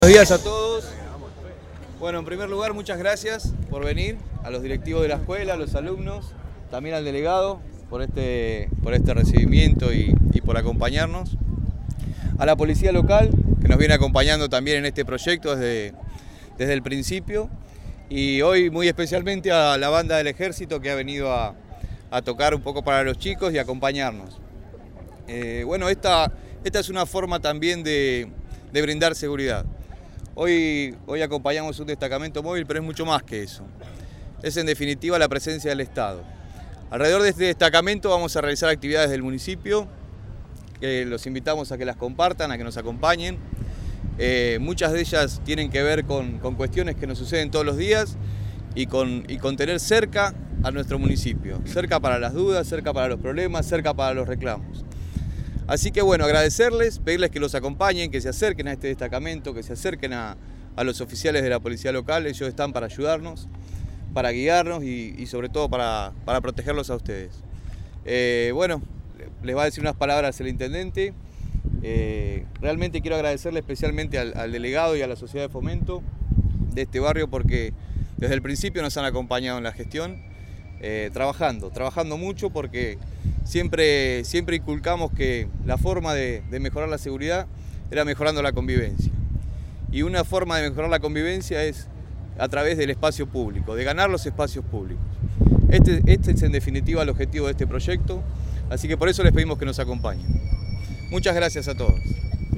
Buenos días a todos. Bueno, en primer lugar, muchas gracias por venir, a los directivos de la escuela, a los alumnos, también al delegado por este recibimiento y por acompañarnos. A la policía local, que nos viene acompañando también en este proyecto desde el principio. Y hoy muy especialmente a la banda del ejército que ha venido a tocar un poco para los chicos y acompañarnos. Bueno, esta es una forma también de brindar seguridad. Hoy acompañamos un destacamento móvil, pero es mucho más que eso. Es en definitiva la presencia del Estado. Alrededor de este destacamento vamos a realizar actividades del municipio, que los invitamos a que las compartan, a que nos acompañen. Muchas de ellas tienen que ver con cuestiones que nos suceden todos los días y con tener cerca a nuestro municipio. Cerca para las dudas, cerca para los problemas, cerca para los reclamos. Así que bueno, agradecerles, pedirles que los acompañen, que se acerquen a este destacamento, que se acerquen a los oficiales de la policía local. Ellos están para ayudarnos, para guiarnos y sobre todo para protegerlos a ustedes. Bueno, les va a decir unas palabras el intendente. Realmente quiero agradecerle especialmente al delegado y a la sociedad de fomento de este barrio porque desde el principio nos han acompañado en la gestión, trabajando mucho porque siempre inculcamos que la forma de mejorar la seguridad era mejorando la convivencia. Y una forma de mejorar la convivencia es a través del espacio público, de ganar los espacios públicos. Este es en definitiva el objetivo de este proyecto, así que por eso les pedimos que nos acompañen. Muchas gracias a todos.